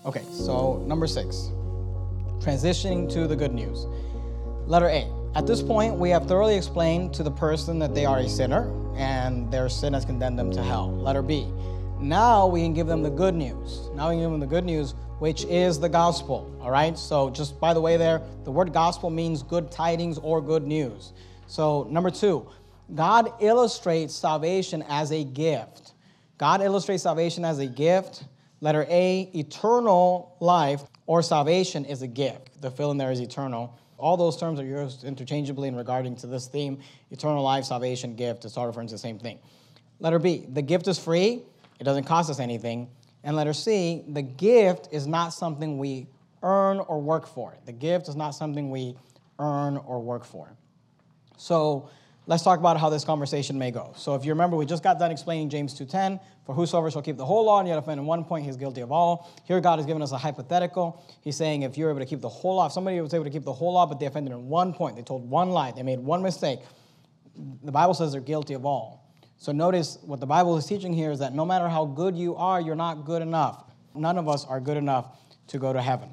Okay, so number 6, transitioning to the good news. Letter A. At this point, we have thoroughly explained to the person that they are a sinner and their sin has condemned them to hell. Letter B. Now we can give them the good news. Now we can give them the good news, which is the gospel. All right? So just by the way there, the word gospel means good tidings or good news. So number 2, God illustrates salvation as a gift. God illustrates salvation as a gift. Letter A, eternal life or salvation is a gift. The fill in there is eternal. All those terms are used interchangeably in regarding to this theme. Eternal life, salvation, gift. It's all referring to the same thing. Letter B, the gift is free. It doesn't cost us anything. And letter C, the gift is not something we earn or work for. The gift is not something we earn or work for. So let's talk about how this conversation may go. So if you remember, we just got done explaining James 2:10. For whosoever shall keep the whole law and yet offend in one point, he is guilty of all. Here God has given us a hypothetical. He's saying if you're able to keep the whole law, if somebody was able to keep the whole law, but they offended in one point, they told one lie, they made one mistake, the Bible says they're guilty of all. So notice what the Bible is teaching here is that no matter how good you are, you're not good enough. None of us are good enough to go to heaven.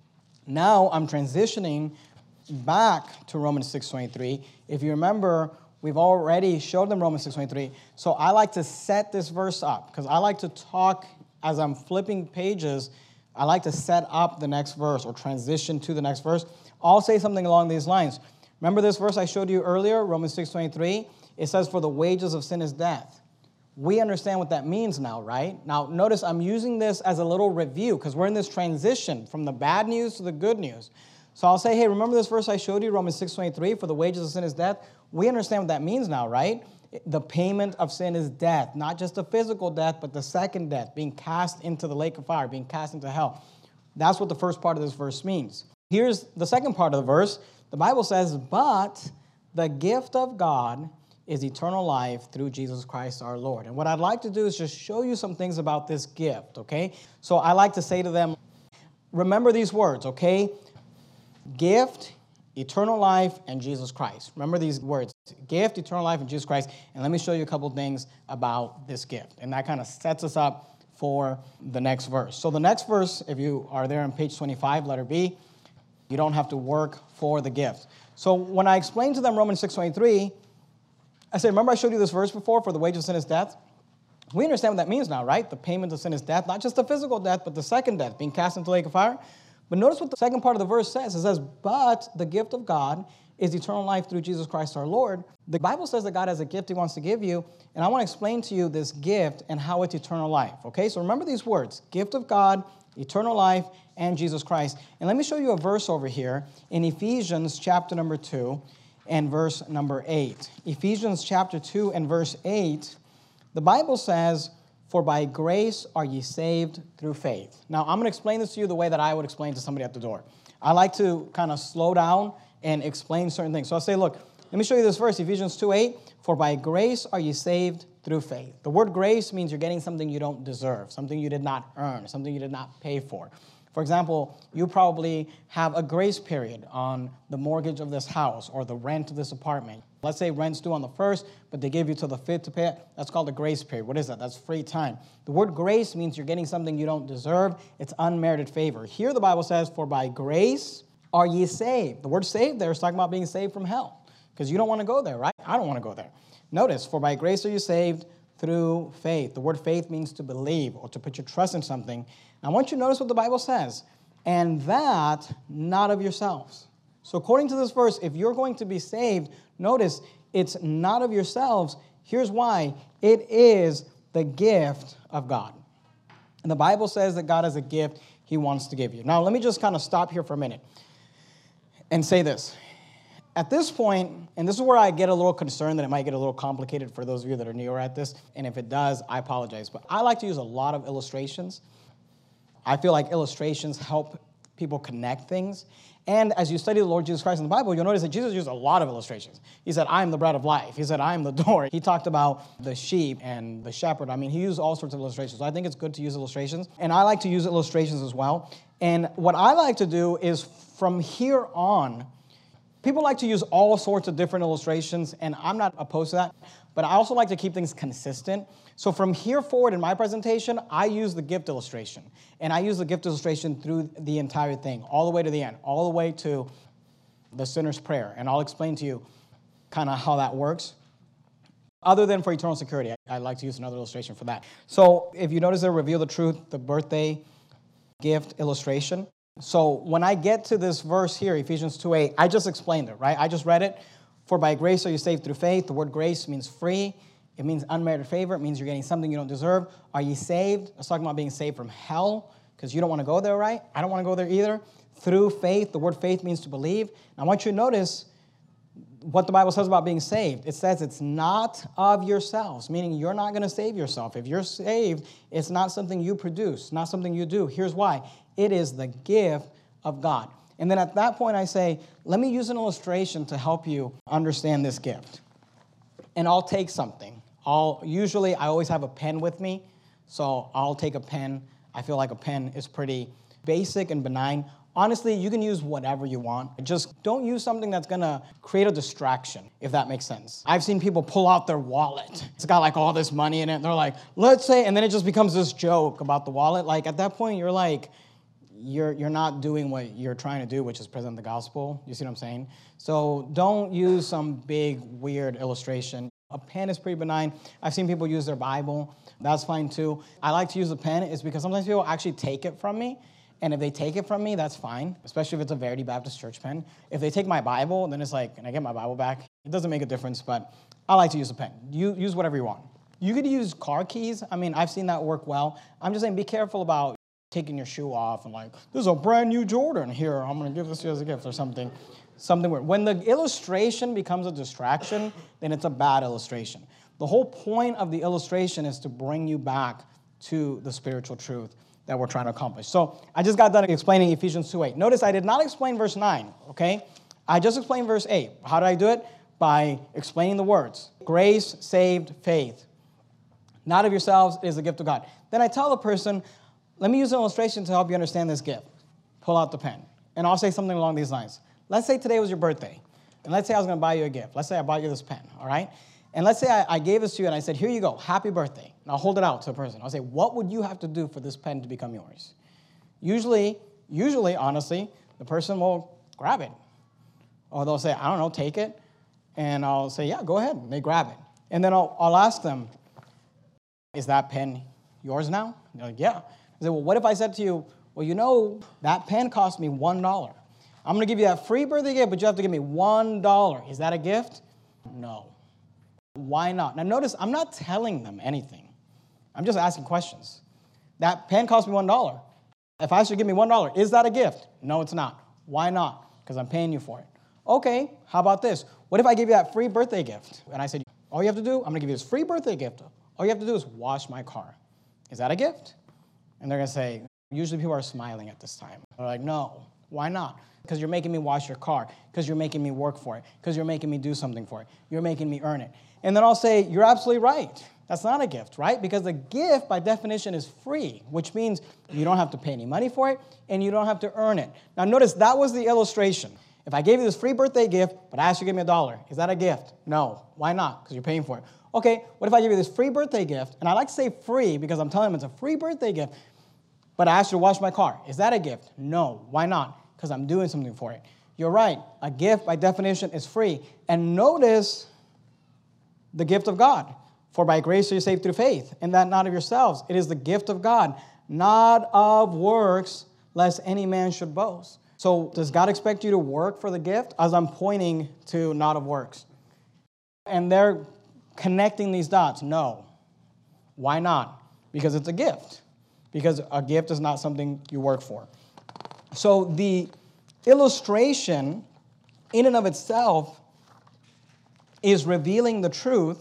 Now I'm transitioning back to Romans 6:23. If you remember, we've already showed them Romans 6:23. So I like to set this verse up because I like to talk as I'm flipping pages. I like to set up the next verse or transition to the next verse. I'll say something along these lines. Remember this verse I showed you earlier, Romans 6:23? It says, for the wages of sin is death. We understand what that means now, right? Now, notice I'm using this as a little review because we're in this transition from the bad news to the good news. So I'll say, hey, remember this verse I showed you, Romans 6:23, for the wages of sin is death? We understand what that means now, right? The payment of sin is death, not just the physical death, but the second death, being cast into the lake of fire, being cast into hell. That's what the first part of this verse means. Here's the second part of the verse. The Bible says, but the gift of God is eternal life through Jesus Christ our Lord. And what I'd like to do is just show you some things about this gift, okay? So I like to say to them, remember these words, okay? Gift, eternal life, and Jesus Christ. Remember these words, gift, eternal life, and Jesus Christ. And let me show you a couple things about this gift. And that kind of sets us up for the next verse. So the next verse, if you are there on page 25, letter B, you don't have to work for the gift. So when I explained to them Romans 6:23, I said, remember I showed you this verse before, for the wages of sin is death? We understand what that means now, right? The payment of sin is death, not just the physical death, but the second death, being cast into the lake of fire. But notice what the second part of the verse says. It says, but the gift of God is eternal life through Jesus Christ our Lord. The Bible says that God has a gift he wants to give you, and I want to explain to you this gift and how it's eternal life, okay? So remember these words, gift of God, eternal life, and Jesus Christ. And let me show you a verse over here in Ephesians chapter number 2 and verse number 8. Ephesians chapter 2 and verse 8, the Bible says, for by grace are ye saved through faith. Now, I'm going to explain this to you the way that I would explain to somebody at the door. I like to kind of slow down and explain certain things. So I'll say, look, let me show you this verse, Ephesians 2:8. For by grace are ye saved through faith. The word grace means you're getting something you don't deserve, something you did not earn, something you did not pay for. For example, you probably have a grace period on the mortgage of this house or the rent of this apartment. Let's say rent's due on the 1st, but they give you till the 5th to pay it. That's called a grace period. What is that? That's free time. The word grace means you're getting something you don't deserve. It's unmerited favor. Here the Bible says, for by grace are ye saved. The word saved there is talking about being saved from hell because you don't want to go there, right? I don't want to go there. Notice, for by grace are you saved through faith. The word faith means to believe or to put your trust in something. I want you to notice what the Bible says, and that not of yourselves. So according to this verse, if you're going to be saved, notice it's not of yourselves. Here's why. It is the gift of God. And the Bible says that God has a gift he wants to give you. Now, let me just kind of stop here for a minute and say this. At this point, and this is where I get a little concerned that it might get a little complicated for those of you that are newer at this, and if it does, I apologize. But I like to use a lot of illustrations. I feel like illustrations help people connect things. And as you study the Lord Jesus Christ in the Bible, you'll notice that Jesus used a lot of illustrations. He said, I am the bread of life. He said, I am the door. He talked about the sheep and the shepherd. I mean, he used all sorts of illustrations. So I think it's good to use illustrations. And I like to use illustrations as well. And what I like to do is from here on, People like to use all sorts of different illustrations, and I'm not opposed to that, but I also like to keep things consistent. So from here forward in my presentation, I use the gift illustration, and I use the gift illustration through the entire thing, all the way to the end, all the way to the sinner's prayer, and I'll explain to you kind of how that works. Other than for eternal security, I like to use another illustration for that. So if you notice there, reveal the truth, the birthday gift illustration. So when I get to this verse here, Ephesians 2:8, I just explained it, right? I just read it. For by grace are you saved through faith. The word grace means free. It means unmerited favor. It means you're getting something you don't deserve. Are you saved? It's talking about being saved from hell because you don't want to go there, right? I don't want to go there either. Through faith. The word faith means to believe. Now I want you to notice what the Bible says about being saved. It says it's not of yourselves, meaning you're not going to save yourself. If you're saved, it's not something you produce, not something you do. Here's why. It is the gift of God. And then at that point I say, let me use an illustration to help you understand this gift. And I'll take something. Usually I always have a pen with me, so I'll take a pen. I feel like a pen is pretty basic and benign. Honestly, you can use whatever you want. Just don't use something that's going to create a distraction, if that makes sense. I've seen people pull out their wallet. It's got like all this money in it. They're like, let's say, and then it just becomes this joke about the wallet. Like at that point, you're like, you're not doing what you're trying to do, which is present the gospel. You see what I'm saying? So don't use some big, weird illustration. A pen is pretty benign. I've seen people use their Bible. That's fine too. I like to use a pen is because sometimes people actually take it from me. And if they take it from me, that's fine, especially if it's a Verity Baptist Church pen. If they take my Bible, then it's like, can I get my Bible back? It doesn't make a difference, but I like to use a pen. You use whatever you want. You could use car keys. I mean, I've seen that work well. I'm just saying be careful about taking your shoe off and like, this is a brand new Jordan here. I'm going to give this to you as a gift or something. Something weird. When the illustration becomes a distraction, then it's a bad illustration. The whole point of the illustration is to bring you back to the spiritual truth that we're trying to accomplish. So I just got done explaining Ephesians 2:8. Notice I did not explain verse 9, okay? I just explained verse 8. How did I do it? By explaining the words. Grace, saved, faith. Not of yourselves, it is the gift of God. Then I tell the person, let me use an illustration to help you understand this gift. Pull out the pen. And I'll say something along these lines. Let's say today was your birthday. And let's say I was going to buy you a gift. Let's say I bought you this pen, all right? And let's say I gave this to you and I said, here you go, happy birthday. And I'll hold it out to a person. I'll say, what would you have to do for this pen to become yours? Usually, honestly, the person will grab it. Or they'll say, I don't know, take it. And I'll say, yeah, go ahead. And they grab it. And then I'll ask them, is that pen yours now? And they're like, yeah. I say, well, what if I said to you, well, you know, that pen cost me $1. I'm going to give you that free birthday gift, but you have to give me $1. Is that a gift? No. Why not? Now notice, I'm not telling them anything. I'm just asking questions. That pen cost me $1. If I should give me $1, is that a gift? No, it's not. Why not? Because I'm paying you for it. Okay, how about this? What if I give you that free birthday gift? And I said, all you have to do, I'm going to give you this free birthday gift. All you have to do is wash my car. Is that a gift? And they're going to say, usually people are smiling at this time. They're like, no. Why not? Because you're making me wash your car. Because you're making me work for it. Because you're making me do something for it. You're making me earn it. And then I'll say, you're absolutely right. That's not a gift, right? Because a gift, by definition, is free, which means you don't have to pay any money for it, and you don't have to earn it. Now, notice that was the illustration. If I gave you this free birthday gift, but I asked you to give me $1, is that a gift? No. Why not? Because you're paying for it. Okay, what if I give you this free birthday gift, and I like to say free because I'm telling them it's a free birthday gift, but I asked you to wash my car. Is that a gift? No. Why not? Because I'm doing something for it. You're right. A gift, by definition, is free. And notice the gift of God. For by grace are you saved through faith, and that not of yourselves. It is the gift of God, not of works, lest any man should boast. So does God expect you to work for the gift? As I'm pointing to not of works. And they're connecting these dots. No. Why not? Because it's a gift. Because a gift is not something you work for. So the illustration in and of itself is revealing the truth,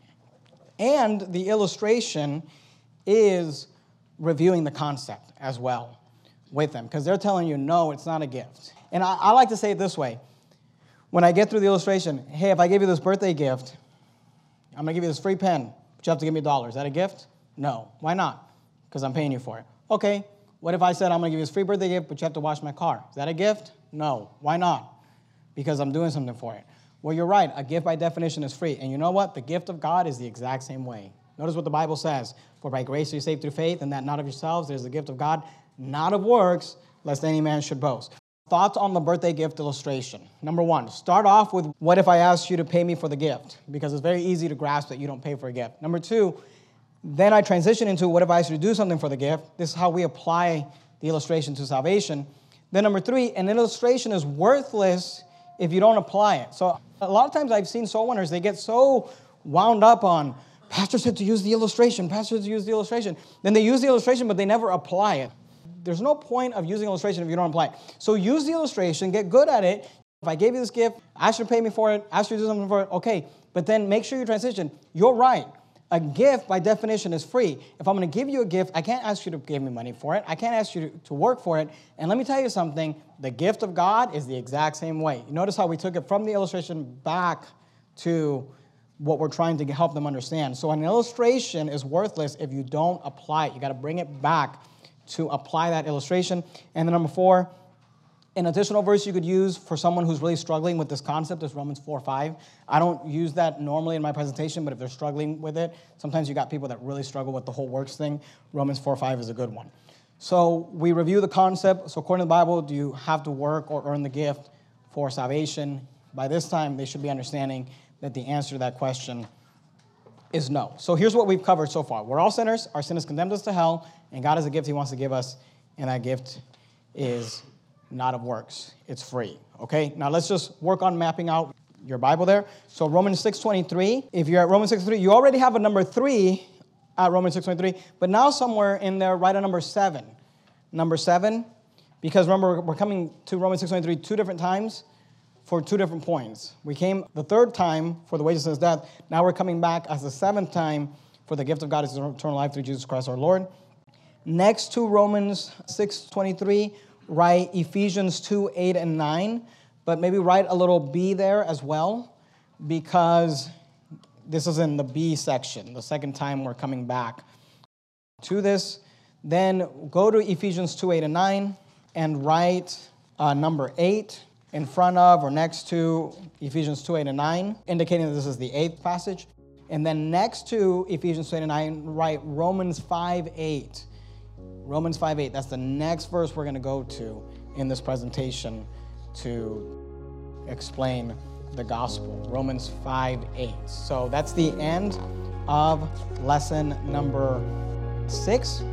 and the illustration is reviewing the concept as well with them, because they're telling you, no, it's not a gift. And I like to say it this way. When I get through the illustration, hey, if I gave you this birthday gift, I'm going to give you this free pen, but you have to give me $1. Is that a gift? No. Why not? Because I'm paying you for it. Okay, what if I said I'm going to give you this free birthday gift, but you have to wash my car? Is that a gift? No. Why not? because I'm doing something for it. Well, you're right. A gift by definition is free. And you know what? The gift of God is the exact same way. Notice what the Bible says. For by grace are you saved through faith, and that not of yourselves. It is the gift of God, not of works, lest any man should boast. Thoughts on the birthday gift illustration. Number one, start off with what if I asked you to pay me for the gift? Because it's very easy to grasp that you don't pay for a gift. Number two, then I transition into what if I asked you to do something for the gift? This is how we apply the illustration to salvation. Then number three, an illustration is worthless if you don't apply it. So a lot of times I've seen soul winners, they get so wound up on, Pastor said to use the illustration, Pastor said to use the illustration. Then they use the illustration, but they never apply it. There's no point of using illustration if you don't apply it. So use the illustration, get good at it. If I gave you this gift, ask you to pay me for it, ask you to do something for it, okay. But then make sure you transition. You're right. A gift, by definition, is free. If I'm going to give you a gift, I can't ask you to give me money for it. I can't ask you to work for it. And let me tell you something. The gift of God is the exact same way. You notice how we took it from the illustration back to what we're trying to help them understand. So an illustration is worthless if you don't apply it. You got to bring it back to apply that illustration. And then number four, an additional verse you could use for someone who's really struggling with this concept is Romans 4:5. I don't use that normally in my presentation, but if they're struggling with it, sometimes you got people that really struggle with the whole works thing. Romans 4:5 is a good one. So we review the concept. So according to the Bible, do you have to work or earn the gift for salvation? By this time, they should be understanding that the answer to that question is no. So here's what we've covered so far. We're all sinners. Our sin has condemned us to hell, and God has a gift he wants to give us, and that gift is not of works. It's free. Okay? Now let's just work on mapping out your Bible there. So Romans 6:23. If you're at Romans 6:23, you already have a number 3 at Romans 6:23, but now somewhere in there, write a number 7. Number 7, because remember, we're coming to Romans 6:23 two different times for two different points. We came the third time for the wages of sin is death. Now we're coming back as the seventh time for the gift of God is eternal life through Jesus Christ our Lord. Next to Romans 6:23, write Ephesians 2:8 and 9, but maybe write a little B there as well, because this is in the B section, the second time we're coming back to this. Then go to Ephesians 2:8 and 9 and write number 8 in front of or next to Ephesians 2:8 and 9, indicating that this is the 8th passage. And then next to Ephesians 2:8 and 9, write Romans 5:8. Romans 5:8, that's the next verse we're going to go to in this presentation to explain the gospel. Romans 5:8. So that's the end of lesson number 6.